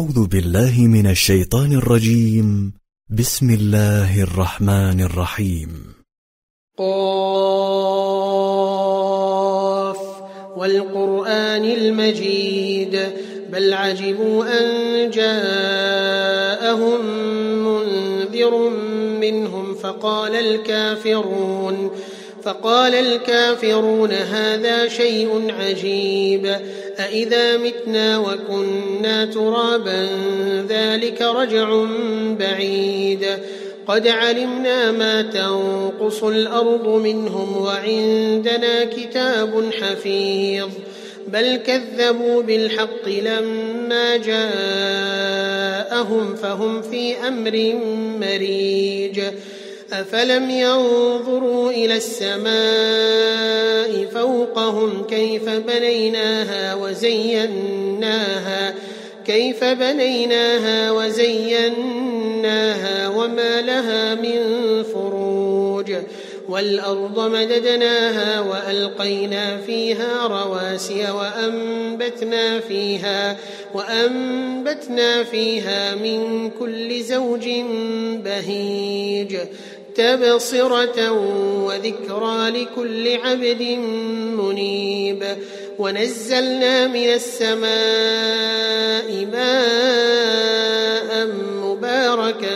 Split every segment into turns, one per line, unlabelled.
أعوذ بالله من الشيطان الرجيم. بسم الله الرحمن الرحيم.
قاف والقرآن المجيد بل عجبوا أن جاءهم منذر منهم فقال الكافرون هذا شيء عجيب أإذا متنا وكنا ترابا ذلك رجع بعيد قد علمنا ما تنقص الأرض منهم وعندنا كتاب حفيظ بل كذبوا بالحق لما جاءهم فهم في أمر مريج أفلم ينظروا إلى السماء فوقهم كيف بنيناها وزيناها وما لها من فروج والأرض مددناها وألقينا فيها رواسي وأنبتنا فيها من كل زوج بهيج تبصرة وذكرى لكل عبد منيب ونزلنا من السماء ماء مباركا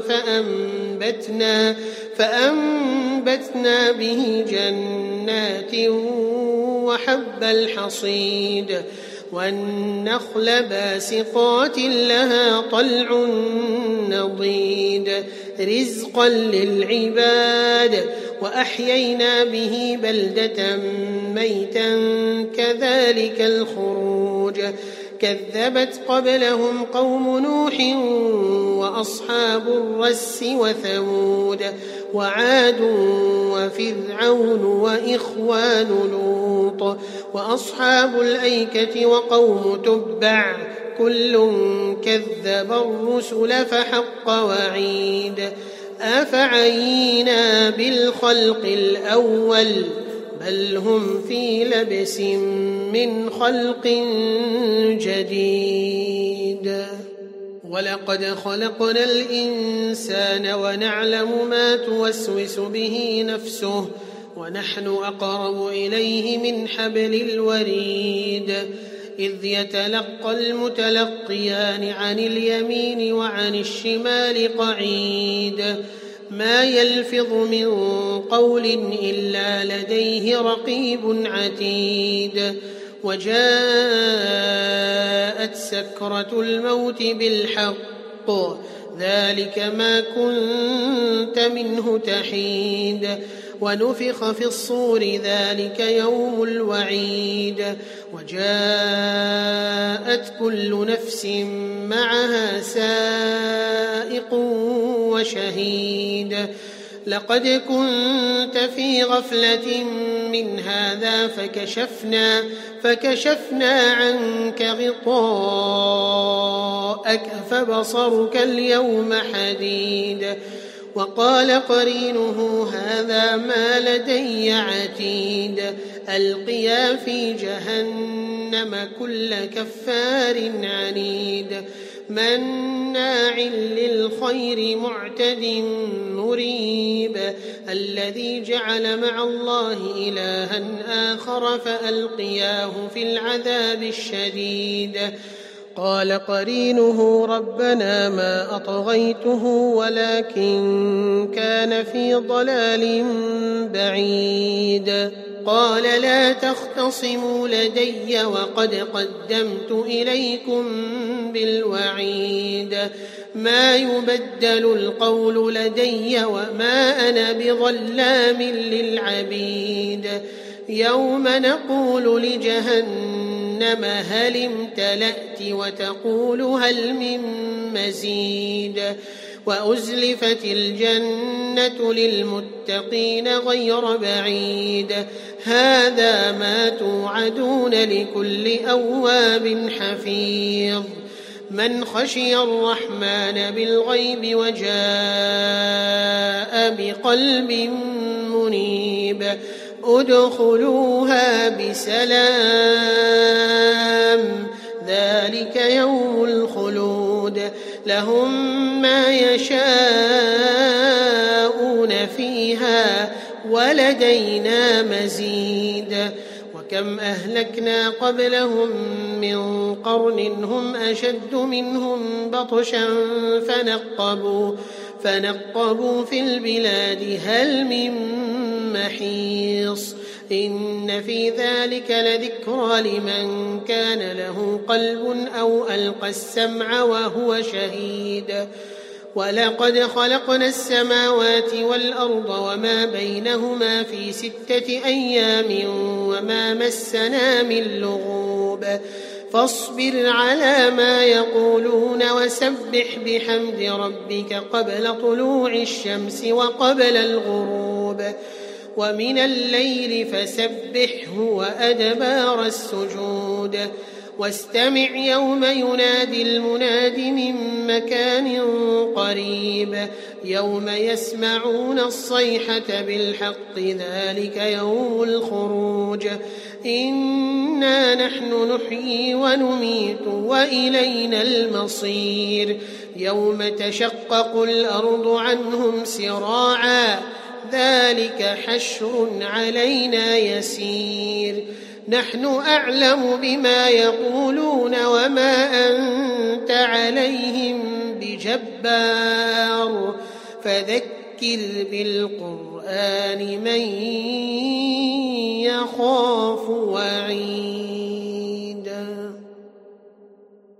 فأنبتنا به جنات وحب الحصيد والنخل باسقات لها طلع نضيد رزقا للعباد وأحيينا به بلدة ميتا كذلك الخروج كذبت قبلهم قوم نوح وأصحاب الرس وثمود وعاد وفرعون وإخوان لوط وأصحاب الأيكة وقوم تبع كل كذب الرسل فحق وعيد أفعينا بالخلق الأول بل هم في لبس من خلق جديد ولقد خلقنا الإنسان ونعلم ما توسوس به نفسه ونحن أقرب إليه من حبل الوريد إذ يتلقى المتلقيان عن اليمين وعن الشمال قعيد ما يلفظ من قول إلا لديه رقيب عتيد وجاءت سكرة الموت بالحق ذلك ما كنت منه تحيد ونفخ في الصور ذلك يوم الوعيد وجاءت كل نفس معها سائق وشهيد لقد كنت في غفلة من هذا فكشفنا عنك غطاءك فبصرك اليوم حديد وقال قرينه هذا ما لدي عتيد ألقيا في جهنم كل كفار عنيد مناع للخير معتد مريب الذي جعل مع الله إلها آخر فألقياه في العذاب الشديد قال قرينه ربنا ما أطغيته ولكن كان في ضلال بعيد قال لا تختصموا لدي وقد قدمت إليكم بالوعيد ما يبدل القول لدي وما أنا بظلام للعبيد يوم نقول لجهنم هل امتلأت وتقول هل من مزيد وأزلفت الجنة للمتقين غير بعيد هذا ما توعدون لكل أواب حفيظ من خشي الرحمن بالغيب وجاء بقلب منيب ادخلوها بسلام ذلك يوم الخلود لهم ما يشاءون فيها ولدينا مزيد وكم أهلكنا قبلهم من قرن هم أشد منهم بطشا فنقبوا في البلاد هل من محيص إن في ذلك لذكرى لمن كان له قلب أو ألقى السمع وهو شهيد ولقد خلقنا السماوات والأرض وما بينهما في 6 أيام وما مسنا من لغوب فاصبر على ما يقولون وسبح بحمد ربك قبل طلوع الشمس وقبل الغروب ومن الليل فسبحه وأدبار السجود واستمع يوم ينادي المناد من مكان قريب يوم يسمعون الصيحة بالحق ذلك يوم الخروج إنا نحن نحيي ونميت وإلينا المصير يوم تشقق الأرض عنهم سراعا ذلك حشر علينا يسير نحن أعلم بما يقولون وما أنت عليهم بجبار فذكر بالقرآن من يخاف وعيد